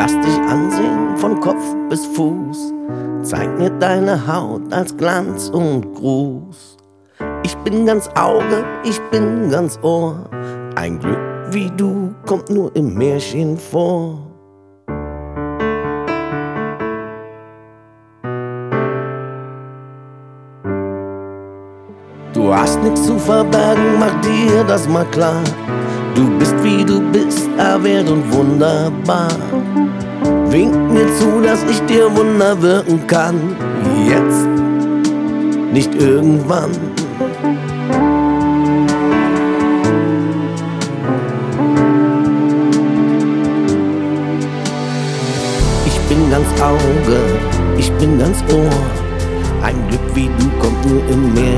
Lass dich ansehen von Kopf bis Fuß. Zeig mir deine Haut als Glanz und Gruß. Ich bin ganz Auge, ich bin ganz Ohr. Ein Glück wie du kommt nur im Märchen vor. Du hast nichts zu verbergen, mach dir das mal klar. Du bist wie du bist, erwählt und wunderbar. Wink mir zu, dass ich dir Wunder wirken kann. Jetzt, nicht irgendwann. Ich bin ganz Auge, ich bin ganz Ohr. Ein Glück wie du kommt nur im Märchen